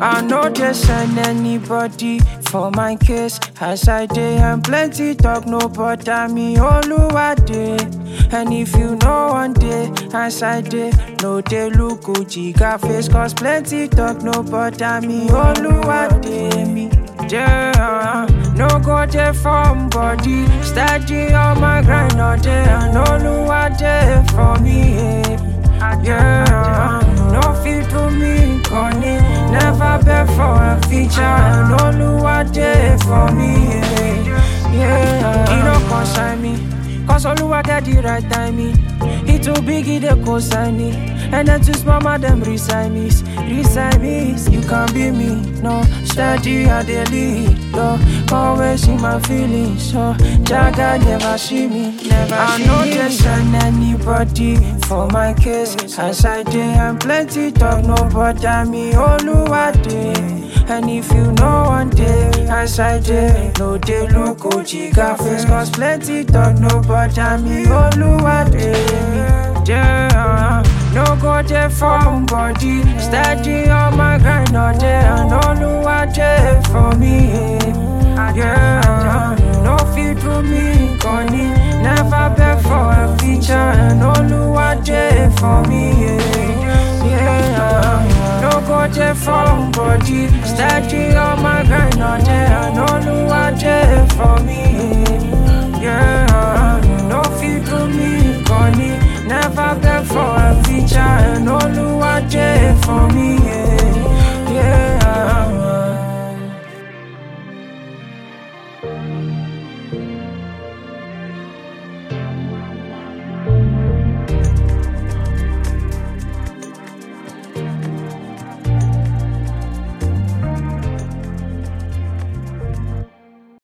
I know they send anybody for my case. As I dey and plenty talk, no bother me, Oluwade. And if you know one day, as I dey, no dey look Gucci got face. Cause plenty talk, no bother me, Oluwade me. Yeah, no go there from body. Steady on my grind all day. And Oluwade for me, yeah. No fit to me, Connie. Never beg for a feature. And Oluwade for me, yeah. He don't consign me, cause Oluwade the right timing. He too big, he dey consign me. And then too small, them resign me. You can't be me, no. Steady, I dey lead, no. Always in my feelings, so Jaga never see me, never I see me. I know they send anybody for my case. As I dey and plenty talk, no bother me, Oluwade. And if you know one day, as I dey, no dey look Gucci got face. Cause plenty talk, no bother me, Oluwade. Yeah, no go there from body. Steady on my grind all day. And Oluwade for me, yeah. No fit to me, Connie. Never beg for a feature. And Oluwade for me, yeah. No go there from body. Steady on my grind all day. And Oluwade for me, yeah. No fit to me, Connie. Never beg for a feature. And Oluwade for me, yeah.